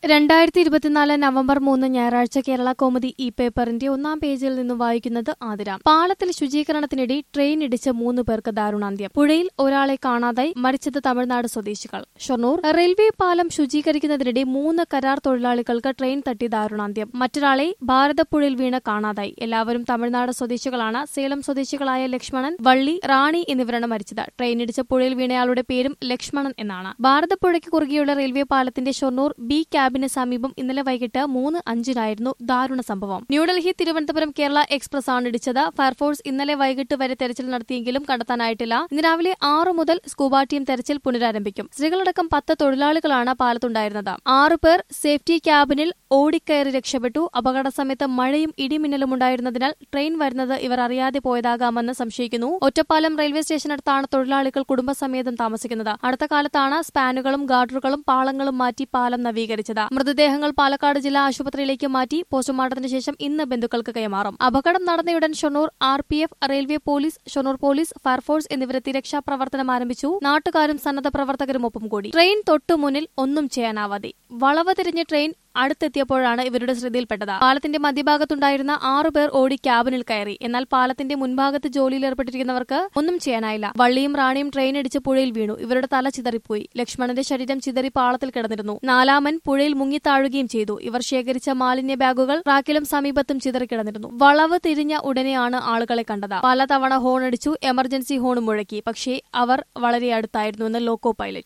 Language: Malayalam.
2024 നവംബർ 3 ഞായറാഴ്ച കേരള കൗമുദി ഈ പേപ്പറിന്റെ ഒന്നാം പേജിൽ നിന്നും വായിക്കുന്നത് ആതിര. പാളത്തിൽ ശുചീകരണത്തിനിടെ ട്രെയിൻ ഇടിച്ച് 3 പേർക്ക് ദാരുണാന്ത്യം. പുഴയിൽ ഒരാളെ കാണാതായി, മരിച്ചത് തമിഴ്നാട് സ്വദേശികൾ. ഷൊർണൂർ റെയിൽവേ പാലം ശുചീകരിക്കുന്നതിനിടെ 3 കരാർ തൊഴിലാളികൾക്ക് ട്രെയിൻ തട്ടി ദാരുണാന്ത്യം. മറ്റൊരാളെ ഭാരതപ്പുഴയിൽ വീണ് കാണാതായി. എല്ലാവരും തമിഴ്നാട് സ്വദേശികളാണ്. സേലം സ്വദേശികളായ ലക്ഷ്മണൻ, വള്ളി, റാണി എന്നിവരാണ് മരിച്ചത്. ട്രെയിൻ ഇടിച്ച് പുഴയിൽ വീണയാളുടെ പേരും ലക്ഷ്മണൻ എന്നാണ്. ഭാരതപ്പുഴയ്ക്ക് കുറുകെയുള്ള റെയിൽവേ പാലത്തിന്റെ ഷൊർണൂർ ബി ക്യാബിന് സമീപം ഇന്നലെ വൈകിട്ട് 3:05 ദാരുണ സംഭവം. ന്യൂഡൽഹി തിരുവനന്തപുരം കേരള എക്സ്പ്രസ് ആണ് ഇടിച്ചത്. ഫയർഫോഴ്സ് ഇന്നലെ വൈകിട്ട് വരെ തെരച്ചിൽ നടത്തിയെങ്കിലും കണ്ടെത്താനായിട്ടില്ല. ഇന്ന് രാവിലെ 6 മുതൽ സ്കൂബ ടീം തെരച്ചിൽ പുനരാരംഭിക്കും. സ്ത്രീകളടക്കം 10 തൊഴിലാളികളാണ് പാലത്തുണ്ടായിരുന്നത്. 6 പേർ സേഫ്റ്റി ക്യാബിനിൽ ഓടിക്കയറി രക്ഷപ്പെട്ടു. അപകട സമയത്ത് മഴയും ഇടിമിന്നലും ഉണ്ടായിരുന്നതിനാൽ ട്രെയിൻ വരുന്നത് ഇവർ അറിയാതെ പോയതാകാമെന്ന് സംശയിക്കുന്നു. ഒറ്റപ്പാലം റെയിൽവേ സ്റ്റേഷനടുത്താണ് തൊഴിലാളികൾ കുടുംബസമേതം താമസിക്കുന്നത്. അടുത്ത കാലത്താണ് സ്പാനുകളും ഗാർഡറുകളും പാളങ്ങളും മാറ്റി പാലം നവീകരിച്ചത്. മൃതദേഹങ്ങൾ പാലക്കാട് ജില്ലാ ആശുപത്രിയിലേക്ക് മാറ്റി പോസ്റ്റ്മോർട്ടത്തിന് ശേഷം ഇന്ന് ബന്ധുക്കൾക്ക് കൈമാറും. അപകടം നടന്നയുടൻ Shoranur RPF, railway police, Shoranur police, fire force എന്നിവരെത്തി രക്ഷാപ്രവർത്തനം ആരംഭിച്ചു. നാട്ടുകാരും സന്നദ്ധ പ്രവർത്തകരും ഒപ്പം കൂടി. ട്രെയിൻ തൊട്ടുമുന്നിൽ ഒന്നും ചെയ്യാനാവാതെ വളവ് തിരിഞ്ഞ് ട്രെയിൻ അടുത്തെത്തിയപ്പോഴാണ് ഇവരുടെ ശ്രദ്ധയിൽപ്പെട്ടത്. പാലത്തിന്റെ മധ്യഭാഗത്തുണ്ടായിരുന്ന 6 പേർ ഓടി ക്യാബിനിൽ കയറി. എന്നാൽ പാലത്തിന്റെ മുൻഭാഗത്ത് ജോലിയിലേർപ്പെട്ടിരിക്കുന്നവർക്ക് ഒന്നും ചെയ്യാനായില്ല. വള്ളിയും റാണിയും ട്രെയിൻ ഇടിച്ച് പുഴയിൽ വീണു. ഇവരുടെ തല ചിതറിപ്പോയി. ലക്ഷ്മണന്റെ ശരീരം ചിതറി പാളത്തിൽ കിടന്നിരുന്നു. 4-മൻ പുഴയിൽ മുങ്ങിത്താഴുകയും ചെയ്തു. ഇവർ ശേഖരിച്ച മാലിന്യ ബാഗുകൾ ട്രാക്കിലും സമീപത്തും ചിതറിക്കിടന്നിരുന്നു. വളവ് തിരിഞ്ഞ ഉടനെയാണ് ആളുകളെ കണ്ടത്. പലതവണ ഹോൺ അടിച്ചു, എമർജൻസി ഹോൺ മുഴക്കി. പക്ഷേ അവർ വളരെ അടുത്തായിരുന്നുവെന്ന് ലോക്കോ പൈലറ്റ്.